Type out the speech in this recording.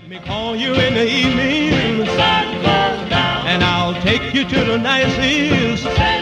me call you in the evening, when the sun goes down, and I'll take you to the nicest